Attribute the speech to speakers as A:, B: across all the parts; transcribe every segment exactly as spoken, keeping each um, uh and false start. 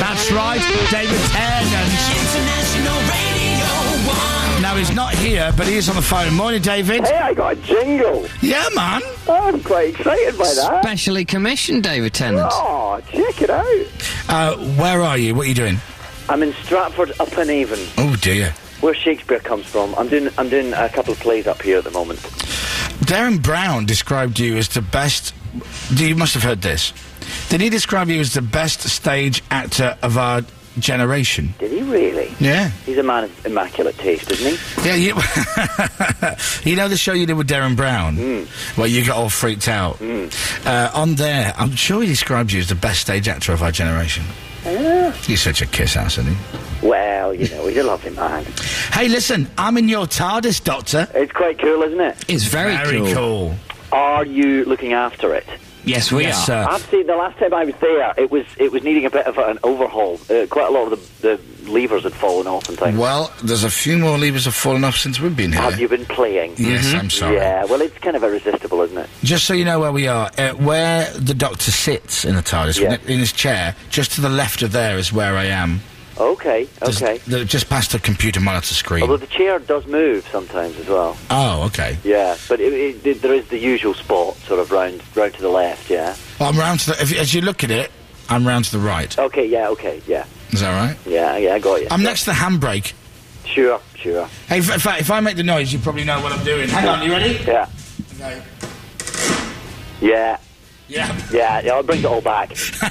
A: That's right, David Tennant.
B: International Radio One.
A: Now, he's not here, but he is on the phone. Morning, David.
C: Hey, I got a jingle.
A: Yeah, man.
C: Oh, I'm quite excited by that.
D: Specially commissioned, David Tennant.
C: Oh, check it out.
A: Uh, where are you? What are you doing?
C: I'm in Stratford upon Avon,
A: Oh, dear.
C: where Shakespeare comes from. I'm doing I'm doing a couple of plays up here at the moment.
A: Darren Brown described you as the best... You must have heard this. Did he describe you as the best stage actor of our generation?
C: Did he really?
A: Yeah.
C: He's a man of immaculate taste, isn't he?
A: Yeah, you... you know the show you did with Darren Brown?
C: Mm.
A: Where you got all freaked out?
C: Mm.
A: Uh, on there, I'm sure he described you as the best stage actor of our generation.
C: Yeah.
A: He's such a kiss-ass, isn't he?
C: Well, you know, he's a lovely man.
A: Hey, listen, I'm in your TARDIS, Doctor.
C: It's quite cool, isn't it?
D: It's very,
A: Very
D: cool.
A: cool.
C: Are you looking after it?
D: Yes, we
A: Yes,
D: are.
A: sir.
C: I have to say, the last time I was there, it was it was needing a bit of an overhaul. Uh, quite a lot of the, the levers had fallen off and things.
A: Well, there's a few more levers have fallen off since we've been here.
C: Have you been playing?
A: Yes, I'm sorry.
C: Yeah, well, it's kind of irresistible, isn't it?
A: Just so you know where we are, uh, where the Doctor sits in the TARDIS,
C: Yeah.
A: in his chair, just to the left of there is where I am.
C: Okay,
A: There's-
C: okay.
A: the- just past the computer monitor screen.
C: Although the chair does move sometimes as well.
A: Oh, okay.
C: Yeah, but it, it, it, there is the usual spot, sort of round round to the left, yeah?
A: Well, I'm round to the... If, you- as you look at it, I'm round to the right.
C: Okay, yeah, okay, yeah.
A: Is that right?
C: Yeah, yeah, I got you.
A: I'm next to the handbrake.
C: Sure, sure.
A: Hey, if, if, I, if I make the noise, you probably know what I'm doing. Hang on, you ready?
C: Yeah,
A: Okay.
C: yeah,
A: Yeah.
C: yeah, yeah, I'll bring it all back.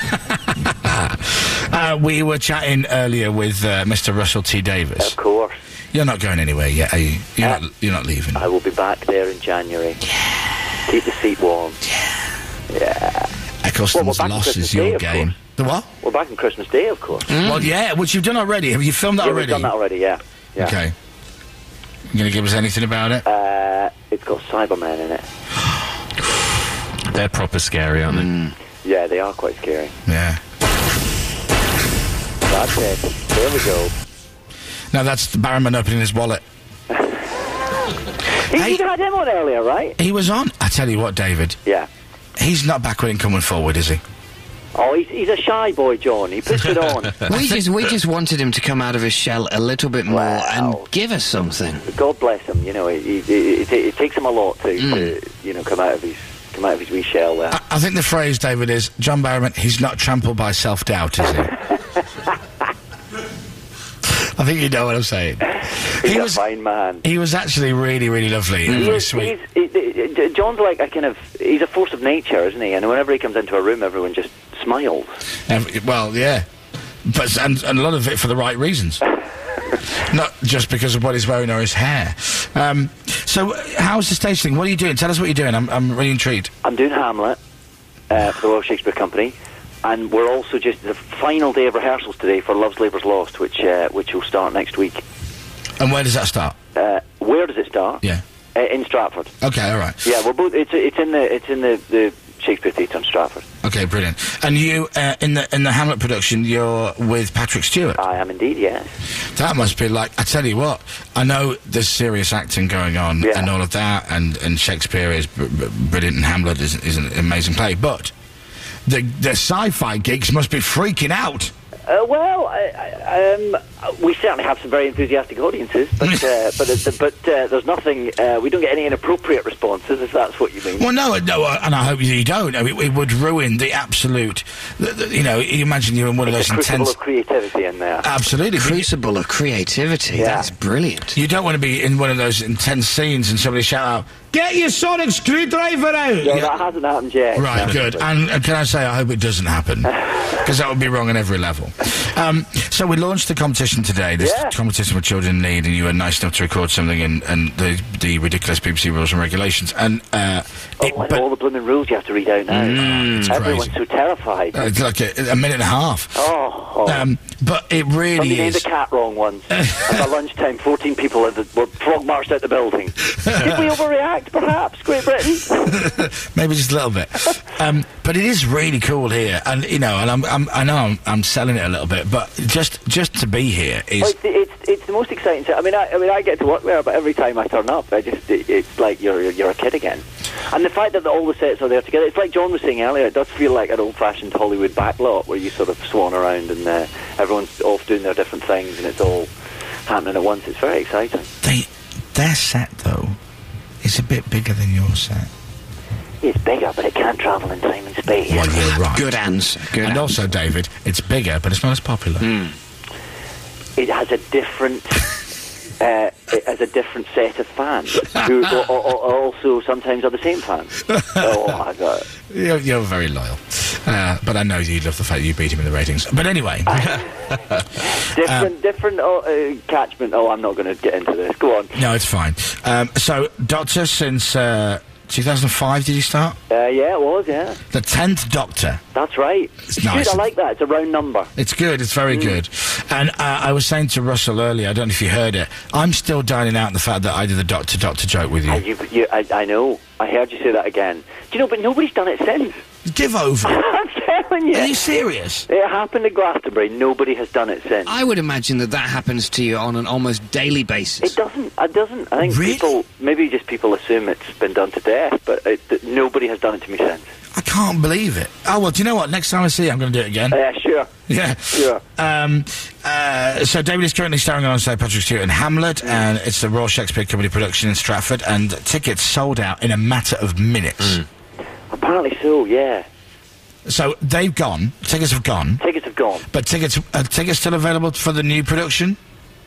A: Uh, we were chatting earlier with uh, Mister Russell T Davis.
C: Of course.
A: You're not going anywhere yet, are you? You're,
C: Uh,
A: not, you're not leaving.
C: I will be back there in January. Yeah. Keep the seat warm. Yeah.
A: Eccleston's
C: Well, we're back on
A: loss
C: Christmas
A: is your
C: Day, of
A: game.
C: course.
A: The what?
C: We're back on Christmas Day, of course.
A: Well, yeah, which you've done already. Have you filmed that
C: Yeah,
A: already?
C: we've done that already, yeah. yeah.
A: Okay. You going to give us anything about it?
C: Uh, it's got Cybermen in it.
E: They're proper scary, aren't they?
C: Yeah, they are quite scary.
A: Yeah.
C: That's it. There we go.
A: No, that's the Barrowman opening his wallet.
C: He,
A: Hey.
C: You had him on earlier, right?
A: He was on. I tell you what, David.
C: Yeah.
A: He's not backward in coming forward, is he?
C: Oh, he's, he's a shy boy, John. He puts it on.
D: We just we just wanted him to come out of his shell a little bit more
C: Wow.
D: and give us something.
C: God bless him. You know, it, it, it, it takes him a lot to, to, you know, come out of his come out of his wee shell there.
A: I, I think the phrase, David, is John Barrowman, he's not trampled by self-doubt, is he? I think you know what I'm saying.
C: He's
A: He
C: a
A: was,
C: fine man.
A: he was actually really, really lovely and very
C: He's-
A: sweet.
C: he's- he- he- he- John's like a kind of, he's a force of nature, isn't he? And whenever he comes into a room, everyone just smiles.
A: Every- well, yeah. But, and, and a lot of it for the right reasons. Not just because of what he's wearing or his hair. Um, so, uh, how's the stage thing? What are you doing? Tell us what you're doing. I'm, I'm really intrigued.
C: I'm doing Hamlet uh, for the Royal Shakespeare Company, and we're also just the final day of rehearsals today for Love's Labour's Lost, which uh, which will start next week.
A: And where does that start?
C: Uh, where does it start?
A: Yeah.
C: Uh, in Stratford.
A: Okay, all right.
C: Yeah, we're both. It's it's in the it's in the, the Shakespeare Theatre in Stratford.
A: Okay, brilliant. And you, uh, in the in the Hamlet production, you're with Patrick Stewart.
C: I am indeed, yes.
A: That must be like, I tell you what, I know there's serious acting going on
C: Yeah.
A: and all of that, and, and Shakespeare is br- br- brilliant, and Hamlet is, is an amazing play, but the the sci-fi geeks must be freaking out.
C: Uh, well, I, I, um, we certainly have some very enthusiastic audiences, but uh, but uh, but uh, there's nothing. Uh, we don't get any inappropriate responses, if that's what you mean.
A: Well, no, no, uh, and I hope you don't. I mean, it would ruin the absolute, the, the, you know, you imagine you're in one of
C: It's
A: those
C: a crucible
A: intense...
C: of creativity in there.
A: Absolutely. but you-
D: Crucible of creativity.
C: Yeah.
D: That's brilliant.
A: You don't want to be in one of those intense scenes and somebody shout out, "Get your sonic screwdriver out!"
C: No,
A: Yeah.
C: that hasn't happened yet.
A: Right, good. And, and can I say, I hope it doesn't happen, because that would be wrong on every level. Um, so we launched the competition today, this
C: Yeah.
A: competition with Children in Need, and you were nice enough to record something and, and the, the ridiculous B B C rules and regulations. And uh,
C: Oh,
A: it,
C: and
A: but
C: all the blooming rules you have to read out now.
A: it's
C: Everyone's
A: crazy.
C: so terrified.
A: Uh, it's like a, a minute and a half.
C: oh, oh.
A: Um, but it really
C: Somebody named the
A: is.
C: cat wrong once. At lunchtime, fourteen people had the, were frog marched out the building. Did we overreact, perhaps, Great Britain?
A: Maybe just a little bit. Um, but it is really cool here, and you know, and I'm, I'm I know I'm, I'm selling it a little bit, but just just to be here is.
C: Well, it's, it's it's the most exciting. I mean, I, I mean, I get to work there, but every time I turn up, I just it, it's like you're you're a kid again. And the fact that all the sets are there together, it's like John was saying earlier, it does feel like an old-fashioned Hollywood backlot where you sort of swan around and uh, everyone's off doing their different things and it's all happening at once. It's very exciting.
A: They, their set, though, is a bit bigger than your set.
C: It's bigger, but it can't travel in time and space.
A: Well, you're right.
D: Good answer. Good
A: And
D: answer.
A: also, David, it's bigger, but it's not as popular.
C: It has a different... Uh, it has a different set of fans who are, are, are also sometimes are the same fans. Oh my God!
A: You're, you're very loyal. Uh, but I know you love the fact that you beat him in the ratings. But anyway.
C: Different, different uh, uh, catchment. Oh, I'm not going to get into this. Go on.
A: No, it's fine. Um, so, Doctor, since uh, two thousand five, did you start?
C: Uh, yeah, it was. Yeah,
A: The tenth Doctor.
C: that's right.
A: It's
C: Good,
A: nice.
C: I like that. It's a round number.
A: It's good, it's very good. And uh, I was saying to Russell earlier, I don't know if you heard it, I'm still dining out the fact that I did the Doctor Doctor joke with
C: And
A: you.
C: you, you, I, I know. I heard you say that again. Do you know? But nobody's done it since.
A: Give over.
C: I'm telling you.
A: Are you serious?
C: It happened at Glastonbury. Nobody has done it since.
D: I would imagine that that happens to you on an almost daily basis.
C: It doesn't. It doesn't. I think
A: Really?
C: people, maybe just people assume it's been done to death, but it, that nobody has done it to me since.
A: I can't believe it. Oh, well, do you know what? Next time I see you, I'm going to do it again.
C: Yeah, sure.
A: Yeah.
C: Sure.
A: Um, uh, so David is currently starring alongside Patrick Stewart in Hamlet, and it's the Royal Shakespeare Company production in Stratford, and tickets sold out in a matter of minutes.
C: Apparently so. Yeah.
A: So they've gone. Tickets have gone.
C: Tickets have gone.
A: But tickets, are tickets still available for the new production?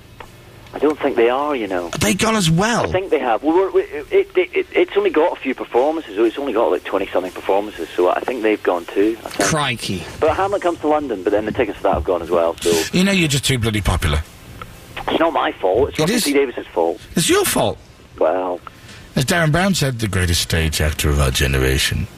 C: I don't think they are. You know.
A: Are they gone as well?
C: I think they have. Well, we're, we, it, it, it, it's only got a few performances. So it's only got like twenty something performances. So I think they've gone too. I think.
D: Crikey.
C: But Hamlet comes to London, but then the tickets for that have gone as well. So
A: You know you're just too bloody popular.
C: it's not my fault. It's
A: It
C: Russell
A: is.
C: T Davis's fault.
A: It's your fault.
C: Well,
A: As Darren Brown said, the greatest stage actor of our generation.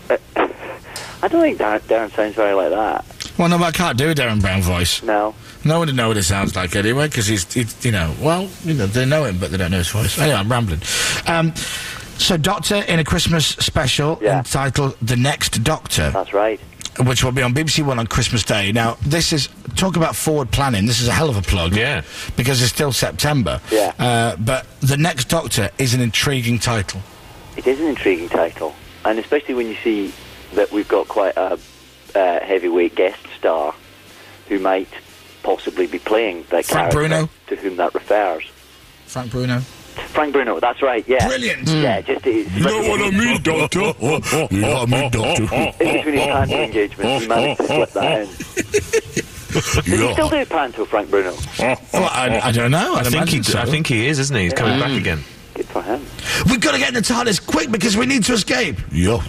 C: I don't think Darren, Darren sounds very like that.
A: Well, no, but I can't do a Darren Brown voice.
C: No.
A: No one would know what it sounds like anyway, because he's, he's, you know, well, you know, they know him, but they don't know his voice. Anyway, I'm rambling. Um, so Doctor in a Christmas special
C: Yeah.
A: entitled The Next Doctor,
C: That's right.
A: which will be on B B C One on Christmas Day. Now, this is, talk about forward planning, this is a hell of a plug.
E: Yeah.
A: Because it's still September.
C: Yeah.
A: Uh, but The Next Doctor is an intriguing title.
C: It is an intriguing title, and especially when you see that we've got quite a uh, heavyweight guest star who might possibly be playing that
A: Frank
C: character
A: Bruno?
C: to whom that refers.
A: Frank Bruno.
C: Frank Bruno, that's right, yeah.
A: Brilliant.
C: Yeah, just it,
A: You know what I mean, Doctor? You know what I mean, Doctor?
C: in between his panto engagements, he managed to slip that in. Does he still do panto, Frank Bruno?
A: Well, I, I don't know.
E: I
A: I'd
E: think he,
A: imagine so.
E: I think he is, isn't he? He's coming back again.
C: Good for him.
A: We've got to get in the TARDIS quick because we need to escape. Yeah.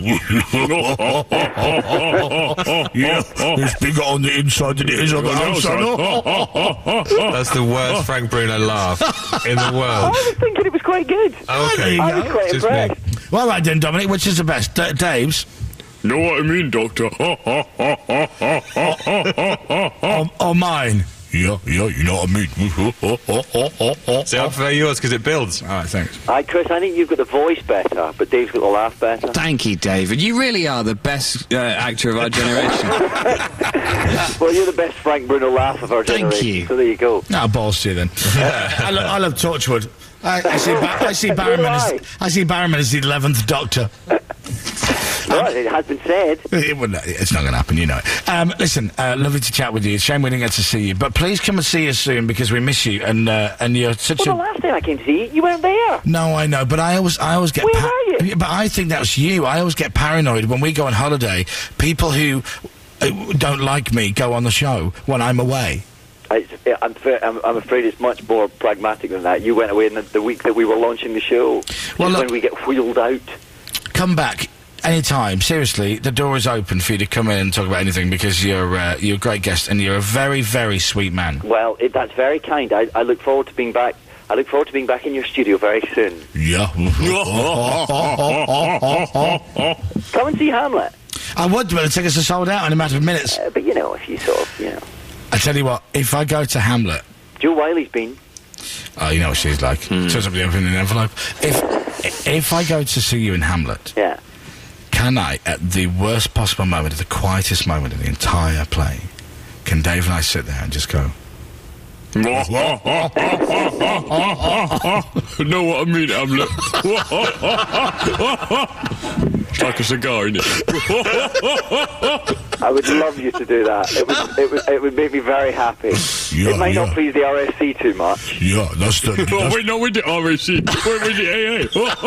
A: yeah. It's bigger on the inside than it is on the outside.
E: That's the worst Frank Bruno laugh in the
C: I
E: world.
C: was thinking it was quite good.
E: Okay.
A: There you
C: I
A: go.
C: was quite
E: Just me.
C: impressed.
A: Well, all right then, Dominic, which is the best? D- Dave's?
F: Know what I mean, Doctor?
A: Or, or mine? Yeah, yeah, you know what I mean.
E: See, I prefer yours because it builds.
A: All right, thanks.
C: Hi, Chris, I think you've got the voice better, but Dave's got the laugh better.
D: Thank you, David. You really are the best uh, actor of our generation.
C: Well, you're the best Frank Bruno laugh of our
D: Thank
C: generation.
D: you.
C: So there you go.
A: No, balls to you then. I, lo- I love Torchwood. I, I see, ba- I see
C: So do
A: Barrowman
C: I.
A: as I see Barrowman as the eleventh Doctor.
C: Right, it has been said.
A: It wouldn't, it's not going to happen, you know it. Um, listen, uh, lovely to chat with you. It's a shame we didn't get to see you, but please come and see us soon because we miss you, and uh, and you're such
C: Well,
A: a.
C: the last time I came to see you, you weren't there.
A: No, I know, but I always, I always get.
C: Where were you?
A: But I think that's you. I always get paranoid when we go on holiday. People who uh, don't like me go on the show when I'm away.
C: I, I'm, fa- I'm, I'm afraid it's much more pragmatic than that. You went away in the, the week that we were launching the show.
A: Well,
C: Just
A: look-
C: when we get wheeled out.
A: Come back anytime. Seriously, the door is open for you to come in and talk about anything because you're uh, you're a great guest and you're a very, very sweet man.
C: Well, it, that's very kind. I, I look forward to being back. I look forward to being back in your studio very soon.
A: Yeah.
C: Come and see Hamlet.
A: I would, but the tickets are sold out in a matter of minutes.
C: Uh, but you know, if you sort of, you know,
A: I tell you what, if I go to Hamlet,
C: Joe Wiley's been.
A: oh, you know what she's like. Turns up with the opening envelope. If if I go to see you in Hamlet,
C: Yeah.
A: can I, at the worst possible moment, at the quietest moment in the entire play, can Dave and I sit there and just go?
F: Know what I mean, Hamlet? It's like a cigar, isn't it?
C: I would love you to do that. It would, it would, it would make me very happy.
A: Yeah,
C: it might
A: yeah.
C: not please the R S C too much.
A: Yeah, that's the...
F: Oh,
A: That's,
F: wait, no, with the R S C. Wait, with the A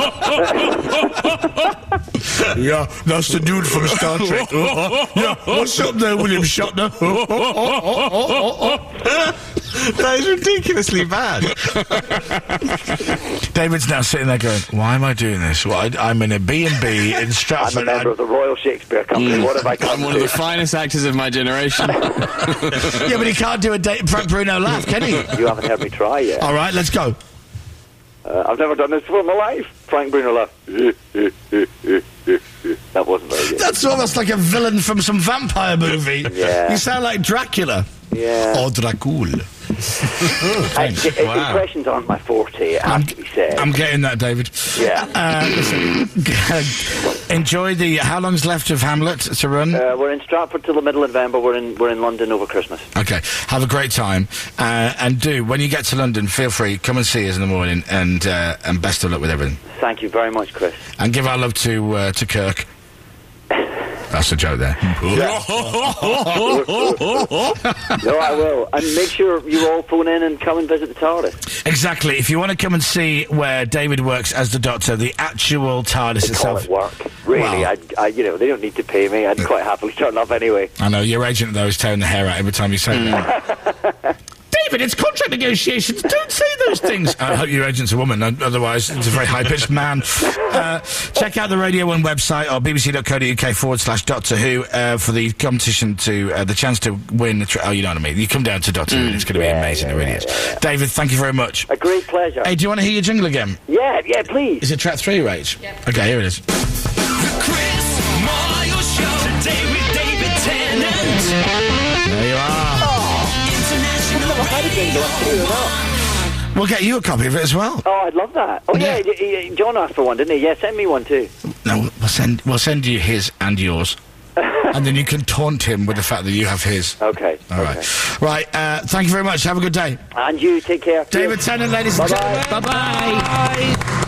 F: A.
A: yeah, that's the dude from Star Trek. Yeah, what's up there, William Shatner?
E: That is ridiculously bad.
A: David's now sitting there going, why am I doing this? Well, I, I'm in a B and B in
C: I'm a
A: Stratford.
C: member of the Royal Shakespeare Company. What have I come
D: I'm one of
C: to?
D: the finest actors of my generation.
A: Yeah, but he can't do a da- Frank Bruno laugh, can he?
C: You haven't heard me try yet.
A: All right, let's go.
C: Uh, I've never done this before in my life. Frank Bruno laugh. That wasn't very good.
A: That's almost like a villain from some vampire movie.
C: Yeah.
A: You sound like Dracula.
C: Yeah.
A: Or Dracul.
C: I, I,
E: Wow.
C: Impressions aren't my forte, it has
A: I'm,
C: to be said.
A: I'm getting that, David.
C: Yeah.
A: Uh, listen, enjoy the... How long's left of Hamlet to run?
C: Uh, we're in Stratford till the middle of November. We're in we're in London over Christmas.
A: Okay, have a great time, uh, and do, when you get to London, feel free, come and see us in the morning, and uh, and best of luck with everything.
C: Thank you very much, Chris.
A: And give our love to uh, to Kirk. That's a joke there.
C: No, I will. And make sure you all phone in and come and visit the TARDIS.
A: Exactly. If you want to come and see where David works as the Doctor, the actual TARDIS
C: They call
A: itself.
C: it work. Really,
A: Wow.
C: I'd, I, you know, they don't need to pay me. I'd quite happily turn up anyway.
A: I know, your agent, though, is tearing the hair out every time you say that. David, it's contract negotiations. Don't say those things. I hope your agent's a woman, o- otherwise it's a very high-pitched man. Uh, check out the Radio one website or bbc.co.uk forward slash Doctor Who uh, for the competition to, uh, the chance to win the... Tra- oh, you know what I mean. You come down to Doctor Who and it's going to be amazing, it really is. David, thank you very much.
C: A great pleasure.
A: Hey, do you want to hear your jingle again?
C: Yeah, yeah, please.
A: Is it track three, Rach? Yeah. Okay, here it is.
B: The Chris Moyle Show. Today with David Tennant.
A: There you are.
B: International Radio.
A: We'll get you a copy of it as well.
C: Oh, I'd love that. Oh, yeah,
A: Yeah.
C: y- y- John asked for one, didn't he? Yeah, send me one too.
A: No, we'll send we'll send you his and yours, and then you can taunt him with the fact that you have his.
C: Okay.
A: All
C: okay.
A: right, right. Uh, thank you very much. Have a good day,
C: And you, take care.
A: David Tennant, ladies and
C: Bye-bye.
A: gentlemen. Bye bye.